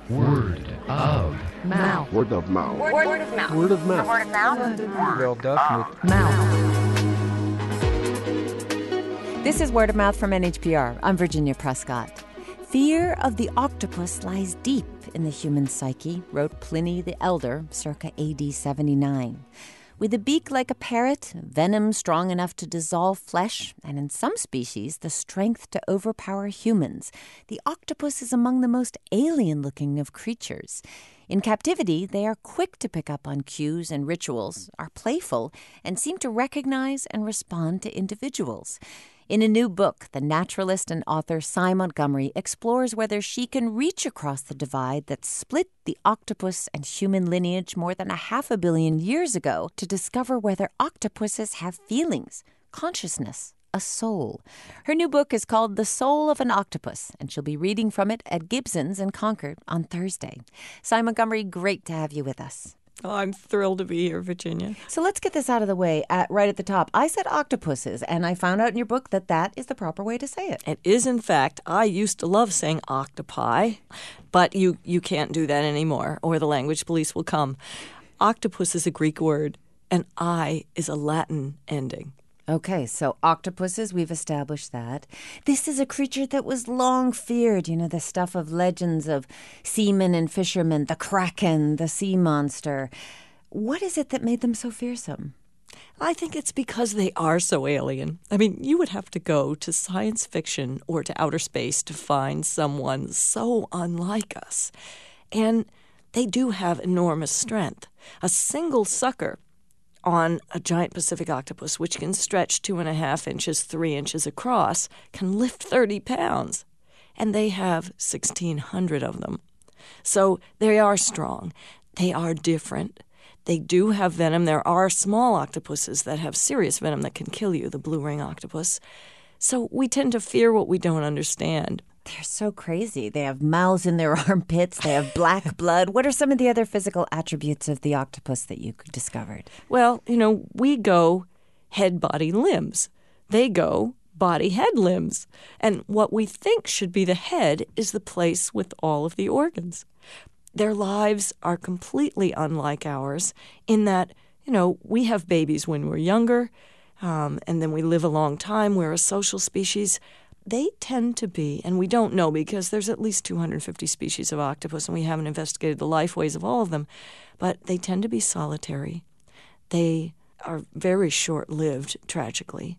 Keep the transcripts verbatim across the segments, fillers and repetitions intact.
Word of mouth. Word of mouth. Word, word of mouth. Word of mouth. Word of mouth. Wel def met Mouth. This is Word of Mouth from N H P R. I'm Virginia Prescott. Fear of the octopus lies deep in the human psyche, wrote Pliny the Elder, circa A D seventy-nine. With a beak like a parrot, venom strong enough to dissolve flesh, and in some species, the strength to overpower humans, the octopus is among the most alien-looking of creatures. In captivity, they are quick to pick up on cues and rituals, are playful, and seem to recognize and respond to individuals. In a new book, the naturalist and author Sy Montgomery explores whether she can reach across the divide that split the octopus and human lineage more than a half a billion years ago to discover whether octopuses have feelings, consciousness, a soul. Her new book is called The Soul of an Octopus, and she'll be reading from it at Gibson's in Concord on Thursday. Sy Montgomery, great to have you with us. Oh, I'm thrilled to be here, Virginia. So let's get this out of the way at, right at the top. I said octopuses, and I found out in your book that that is the proper way to say it. It is, in fact. I used to love saying octopi, but you, you can't do that anymore, or the language police will come. Octopus is a Greek word, and I is a Latin ending. Okay, so octopuses, we've established that. This is a creature that was long feared, you know, the stuff of legends of seamen and fishermen, the kraken, the sea monster. What is it that made them so fearsome? I think it's because they are so alien. I mean, you would have to go to science fiction or to outer space to find someone so unlike us. And they do have enormous strength. A single sucker on a giant Pacific octopus, which can stretch two and a half inches, three inches across, can lift thirty pounds. And they have sixteen hundred of them. So they are strong. They are different. They do have venom. There are small octopuses that have serious venom that can kill you, the blue ring octopus. So we tend to fear what we don't understand. They're so crazy. They have mouths in their armpits. They have black blood. What are some of the other physical attributes of the octopus that you discovered? Well, you know, we go head, body, limbs. They go body, head, limbs. And what we think should be the head is the place with all of the organs. Their lives are completely unlike ours in that, you know, we have babies when we're younger, um, and then we live a long time. We're a social species. They tend to be, and we don't know because there's at least two hundred fifty species of octopus, and we haven't investigated the lifeways of all of them, but they tend to be solitary. They are very short-lived, tragically,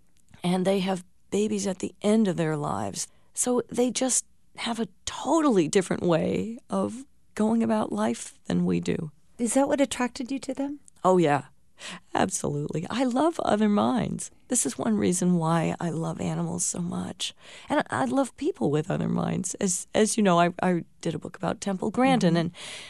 and they have babies at the end of their lives. So they just have a totally different way of going about life than we do. Is that what attracted you to them? Oh, yeah. Absolutely. I love other minds. This is one reason why I love animals so much. And I love people with other minds. As as you know, I, I did a book about Temple Grandin, mm-hmm. and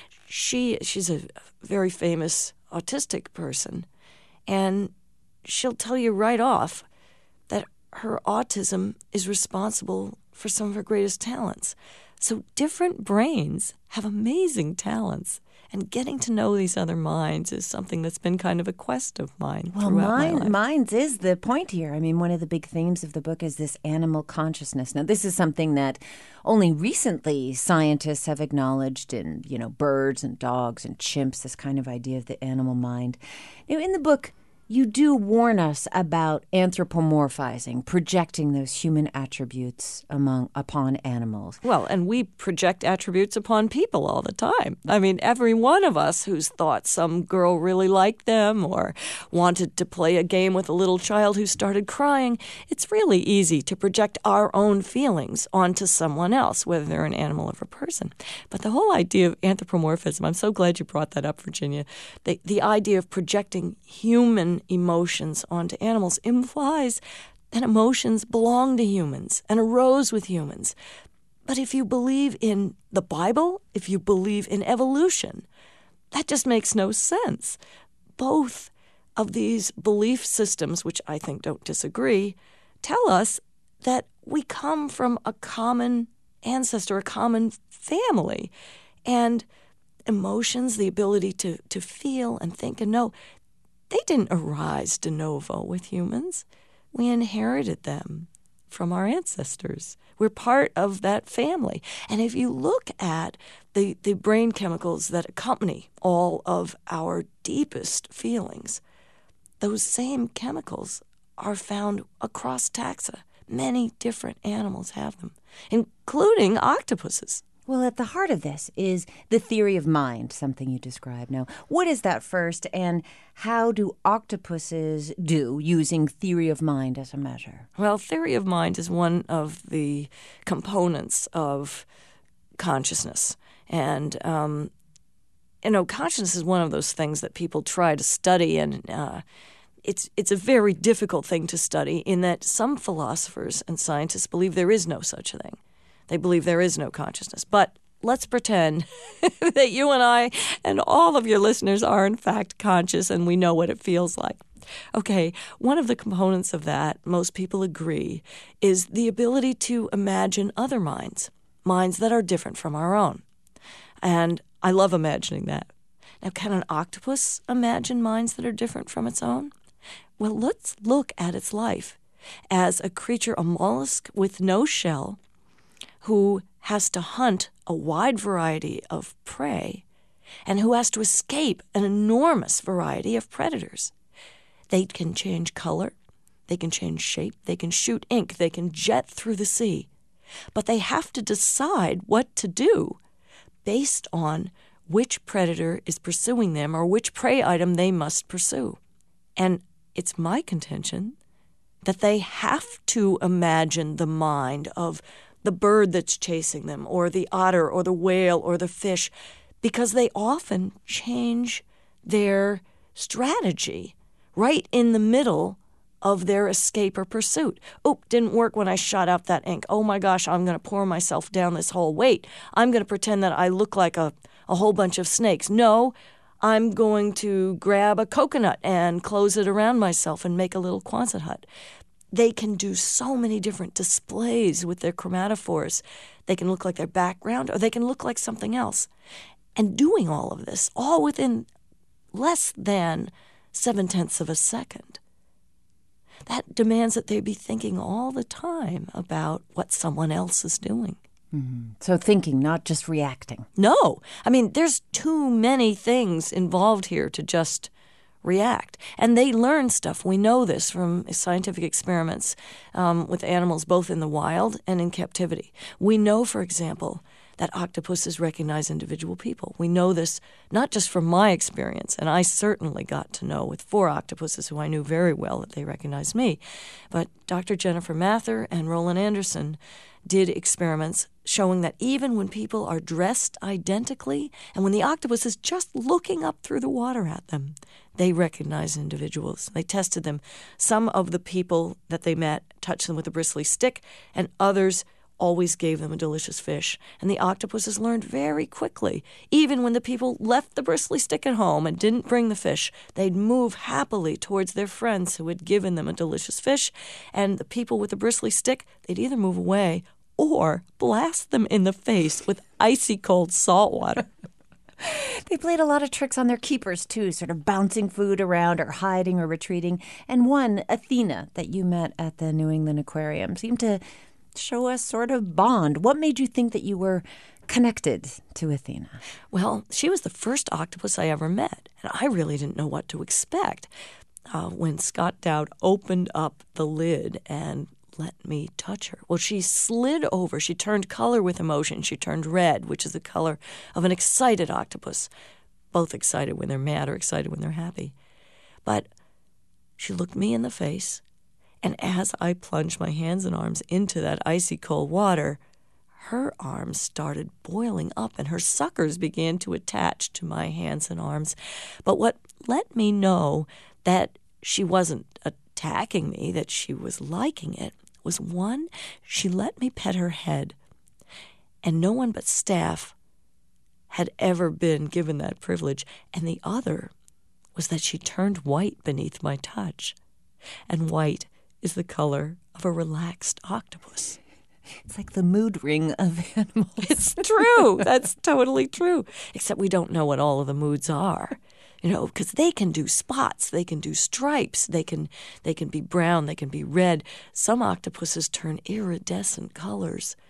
she she's a very famous autistic person. And she'll tell you right off that her autism is responsible for some of her greatest talents. So different brains have amazing talents. And getting to know these other minds is something that's been kind of a quest of mine well, throughout mine, my life. Minds is the point here. I mean, one of the big themes of the book is this animal consciousness. Now, this is something that only recently scientists have acknowledged in, you know, birds and dogs and chimps, this kind of idea of the animal mind. Now, in the book, you do warn us about anthropomorphizing, projecting those human attributes among upon animals. Well, and we project attributes upon people all the time. I mean, every one of us who's thought some girl really liked them or wanted to play a game with a little child who started crying, it's really easy to project our own feelings onto someone else, whether they're an animal or a person. But the whole idea of anthropomorphism, I'm so glad you brought that up, Virginia. The, the idea of projecting human emotions onto animals implies that emotions belong to humans and arose with humans. But if you believe in the Bible, if you believe in evolution, that just makes no sense. Both of these belief systems, which I think don't disagree, tell us that we come from a common ancestor, a common family. And emotions, the ability to, to feel and think and know, they didn't arise de novo with humans. We inherited them from our ancestors. We're part of that family. And if you look at the, the brain chemicals that accompany all of our deepest feelings, those same chemicals are found across taxa. Many different animals have them, including octopuses. Well, at the heart of this is the theory of mind, something you described. Now, what is that first, and how do octopuses do using theory of mind as a measure? Well, theory of mind is one of the components of consciousness. And, um, you know, consciousness is one of those things that people try to study, and uh, it's it's a very difficult thing to study in that some philosophers and scientists believe there is no such a thing. They believe there is no consciousness. But let's pretend that you and I and all of your listeners are, in fact, conscious and we know what it feels like. Okay, one of the components of that, most people agree, is the ability to imagine other minds, minds that are different from our own. And I love imagining that. Now, can an octopus imagine minds that are different from its own? Well, let's look at its life as a creature, a mollusk with no shell, who has to hunt a wide variety of prey and who has to escape an enormous variety of predators. They can change color, they can change shape, they can shoot ink, they can jet through the sea, but they have to decide what to do based on which predator is pursuing them or which prey item they must pursue. And it's my contention that they have to imagine the mind of the bird that's chasing them, or the otter, or the whale, or the fish, because they often change their strategy right in the middle of their escape or pursuit. Oop, didn't work when I shot out that ink. Oh my gosh, I'm going to pour myself down this hole. Wait, I'm going to pretend that I look like a, a whole bunch of snakes. No, I'm going to grab a coconut and close it around myself and make a little Quonset hut. They can do so many different displays with their chromatophores. They can look like their background, or they can look like something else. And doing all of this, all within less than seven-tenths of a second, that demands that they be thinking all the time about what someone else is doing. Mm-hmm. So thinking, not just reacting. No. I mean, there's too many things involved here to just react. And they learn stuff. We know this from scientific experiments um, with animals both in the wild and in captivity. We know, for example, that octopuses recognize individual people. We know this not just from my experience, and I certainly got to know with four octopuses who I knew very well that they recognized me, but Doctor Jennifer Mather and Roland Anderson did experiments showing that even when people are dressed identically and when the octopus is just looking up through the water at them, they recognize individuals. They tested them. Some of the people that they met touched them with a bristly stick, and others always gave them a delicious fish. And the octopuses learned very quickly. Even when the people left the bristly stick at home and didn't bring the fish, they'd move happily towards their friends who had given them a delicious fish. And the people with the bristly stick, they'd either move away or blast them in the face with icy cold salt water. They played a lot of tricks on their keepers, too, sort of bouncing food around or hiding or retreating. And one, Athena, that you met at the New England Aquarium, seemed to show us sort of bond. What made you think that you were connected to Athena? Well, she was the first octopus I ever met, and I really didn't know what to expect. Uh, when Scott Dowd opened up the lid and let me touch her. Well, she slid over. She turned color with emotion. She turned red, which is the color of an excited octopus. Both excited when they're mad or excited when they're happy. But she looked me in the face, and as I plunged my hands and arms into that icy cold water, her arms started boiling up and her suckers began to attach to my hands and arms. But what let me know that she wasn't attacking me, that she was liking it, was one, she let me pet her head. And no one but staff had ever been given that privilege. And the other was that she turned white beneath my touch. And white is the color of a relaxed octopus. It's like the mood ring of animals. It's true. That's totally true. Except we don't know what all of the moods are. You know, because they can do spots, they can do stripes, they can they can be brown, they can be red. Some octopuses turn iridescent colors.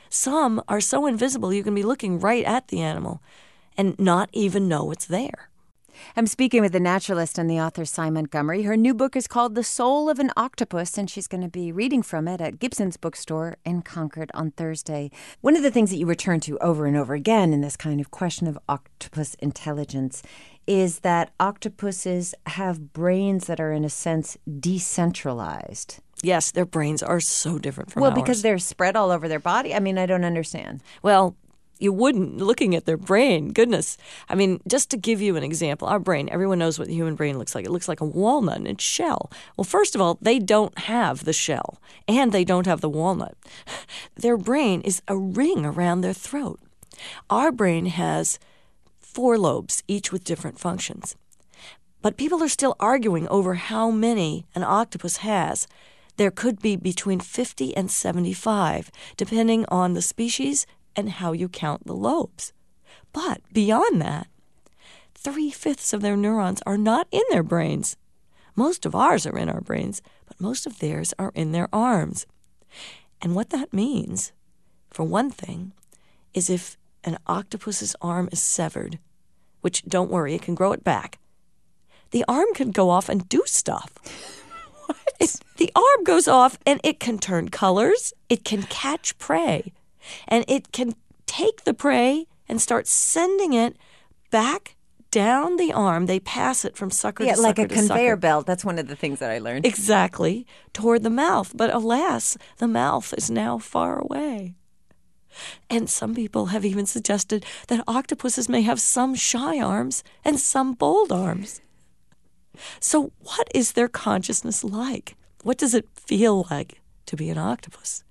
Some are so invisible you can be looking right at the animal and not even know it's there. I'm speaking with the naturalist and the author Sy Montgomery. Her new book is called The Soul of an Octopus, and she's going to be reading from it at Gibson's bookstore in Concord on Thursday. One of the things that you return to over and over again in this kind of question of octopus intelligence is that octopuses have brains that are, in a sense, decentralized. Yes, their brains are so different from well, ours. Well, because they're spread all over their body? I mean, I don't understand. Well, you wouldn't, looking at their brain. Goodness. I mean, just to give you an example, our brain, everyone knows what the human brain looks like. It looks like a walnut in its shell. Well, first of all, they don't have the shell, and they don't have the walnut. Their brain is a ring around their throat. Our brain has four lobes, each with different functions. But people are still arguing over how many an octopus has. There could be between fifty and seventy-five, depending on the species and how you count the lobes. But beyond that, three-fifths of their neurons are not in their brains. Most of ours are in our brains, but most of theirs are in their arms. And what that means, for one thing, is if an octopus's arm is severed, which, don't worry, it can grow it back, the arm can go off and do stuff. What? It, the arm goes off and it can turn colors, it can catch prey, and it can take the prey and start sending it back down the arm. They pass it from sucker yeah, to like sucker a to conveyor sucker. belt. That's one of the things that I learned. Exactly, toward the mouth. But alas, the mouth is now far away. And some people have even suggested that octopuses may have some shy arms and some bold arms. So what is their consciousness like? What does it feel like to be an octopus?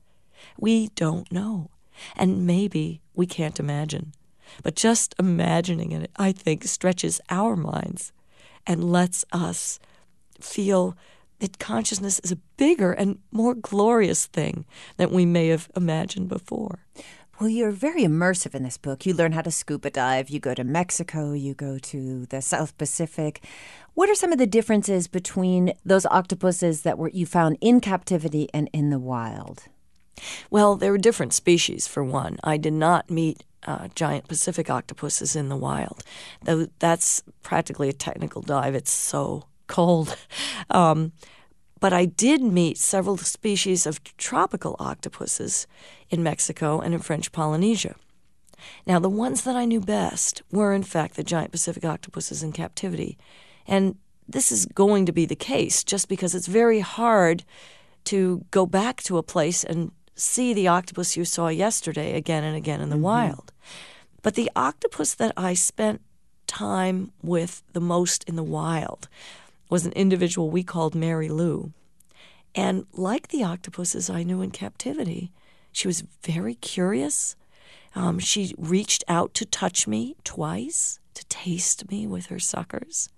We don't know. And maybe we can't imagine. But just imagining it, I think, stretches our minds and lets us feel that consciousness is a bigger and more glorious thing than we may have imagined before. Well, you're very immersive in this book. You learn how to scuba dive. You go to Mexico. You go to the South Pacific. What are some of the differences between those octopuses that were you found in captivity and in the wild? Well, there were different species, for one. I did not meet uh, giant Pacific octopuses in the wild. Though that's practically a technical dive. It's so cold. Um, but I did meet several species of tropical octopuses in Mexico and in French Polynesia. Now, the ones that I knew best were, in fact, the giant Pacific octopuses in captivity. And this is going to be the case just because it's very hard to go back to a place and see the octopus you saw yesterday again and again in the mm-hmm. wild. But the octopus that I spent time with the most in the wild was an individual we called Mary Lou. And like the octopuses I knew in captivity, she was very curious. Um, she reached out to touch me twice, to taste me with her suckers.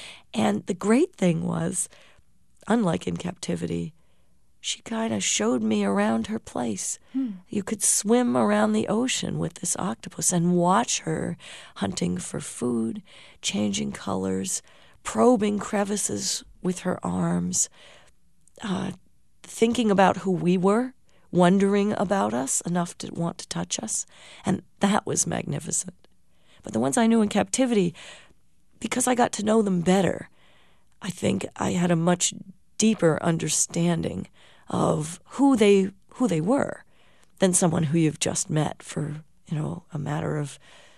And the great thing was, unlike in captivity, she kind of showed me around her place. Hmm. You could swim around the ocean with this octopus and watch her hunting for food, changing colors, probing crevices with her arms, uh, thinking about who we were, wondering about us enough to want to touch us. And that was magnificent. But the ones I knew in captivity, because I got to know them better, I think I had a much deeper understanding of who they who they were than someone who you've just met for, you know, a matter of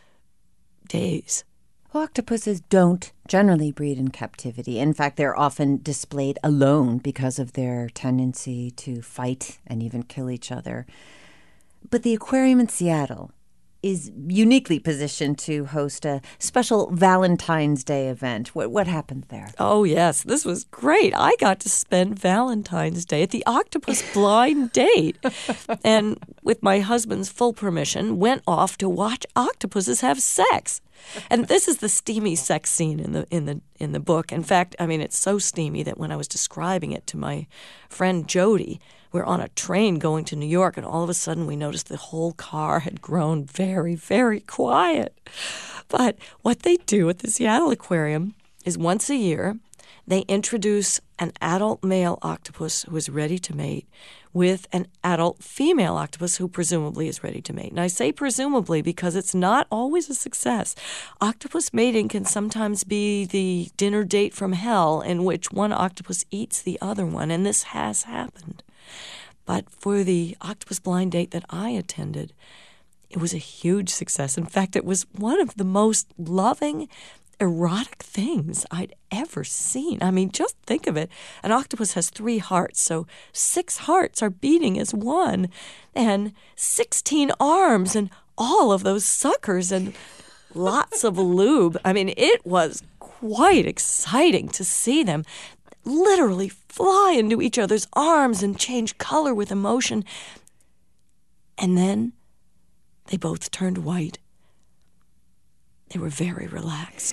days. Well, octopuses don't generally breed in captivity. In fact, they're often displayed alone because of their tendency to fight and even kill each other. But the aquarium in Seattle is uniquely positioned to host a special Valentine's Day event. What, what happened there? Oh, yes. This was great. I got to spend Valentine's Day at the Octopus Blind Date. And with my husband's full permission, went off to watch octopuses have sex. And this is the steamy sex scene in the in the in the book. In fact, I mean, it's so steamy that when I was describing it to my friend Jody, we're on a train going to New York, and all of a sudden we noticed the whole car had grown very, very quiet. But what they do at the Seattle Aquarium is once a year, They introduce an adult male octopus who is ready to mate with an adult female octopus who presumably is ready to mate. And I say presumably because it's not always a success. Octopus mating can sometimes be the dinner date from hell in which one octopus eats the other one, and this has happened. But for the octopus blind date that I attended, it was a huge success. In fact, it was one of the most loving, erotic things I'd ever seen. I mean, just think of it. An octopus has three hearts, so six hearts are beating as one, and sixteen arms, and all of those suckers, and lots of lube. I mean, it was quite exciting to see them literally fly into each other's arms and change color with emotion. And then they both turned white. They were very relaxed.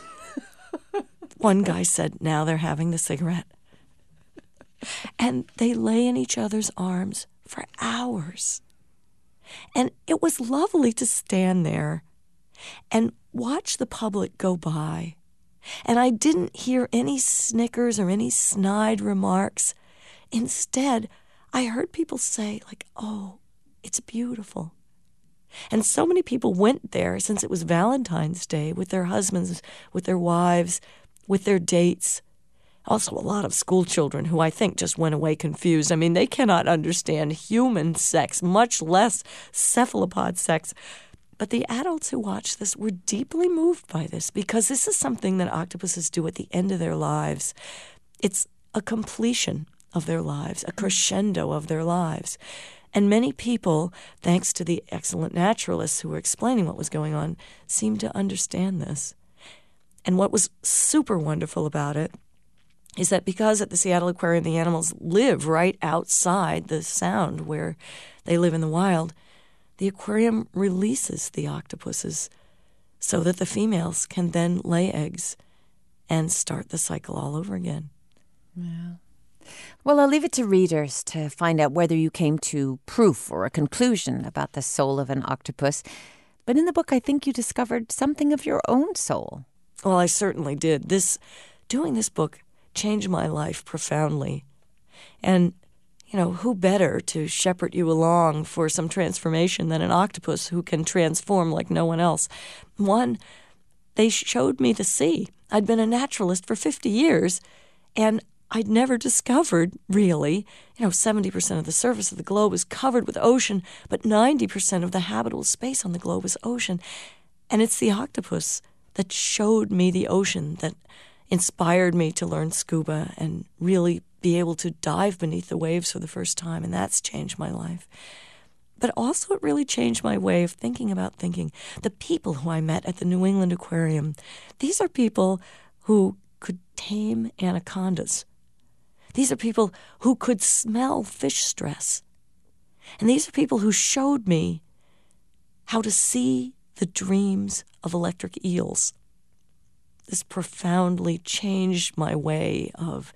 One guy said, now they're having the cigarette. And they lay in each other's arms for hours. And it was lovely to stand there and watch the public go by. And I didn't hear any snickers or any snide remarks. Instead, I heard people say, like, oh, it's beautiful. And so many people went there since it was Valentine's Day with their husbands, with their wives, with their dates. Also, a lot of school children who I think just went away confused. I mean, they cannot understand human sex, much less cephalopod sex. But the adults who watched this were deeply moved by this because this is something that octopuses do at the end of their lives. It's a completion of their lives, a crescendo of their lives. And many people, thanks to the excellent naturalists who were explaining what was going on, seemed to understand this. And what was super wonderful about it is that because at the Seattle Aquarium the animals live right outside the sound where they live in the wild, the aquarium releases the octopuses so that the females can then lay eggs and start the cycle all over again. Yeah. Well, I'll leave it to readers to find out whether you came to proof or a conclusion about the soul of an octopus. But in the book, I think you discovered something of your own soul. Well, I certainly did. This, doing this book changed my life profoundly. And, you know, who better to shepherd you along for some transformation than an octopus who can transform like no one else? One, they showed me the sea. I'd been a naturalist for fifty years, and I'd never discovered, really, you know, seventy percent of the surface of the globe is covered with ocean, but ninety percent of the habitable space on the globe is ocean. And it's the octopus that showed me the ocean, that inspired me to learn scuba and really be able to dive beneath the waves for the first time, and that's changed my life. But also it really changed my way of thinking about thinking. The people who I met at the New England Aquarium, these are people who could tame anacondas. These are people who could smell fish stress. And these are people who showed me how to see the dreams of electric eels. This profoundly changed my way of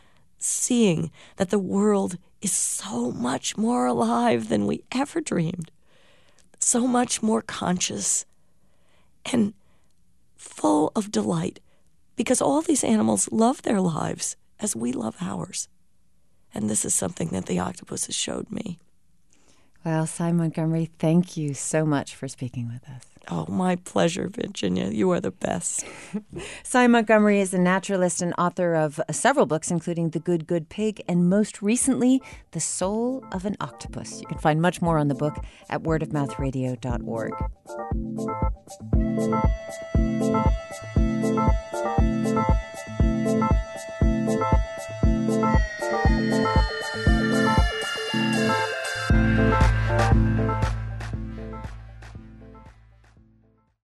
seeing that the world is so much more alive than we ever dreamed, so much more conscious and full of delight, because all these animals love their lives as we love ours. And this is something that the octopus has showed me. Well, Sy Montgomery, thank you so much for speaking with us. Oh, my pleasure, Virginia. You are the best. Sy Montgomery is a naturalist and author of several books, including The Good, Good Pig, and most recently, The Soul of an Octopus. You can find much more on the book at word of mouth radio dot org.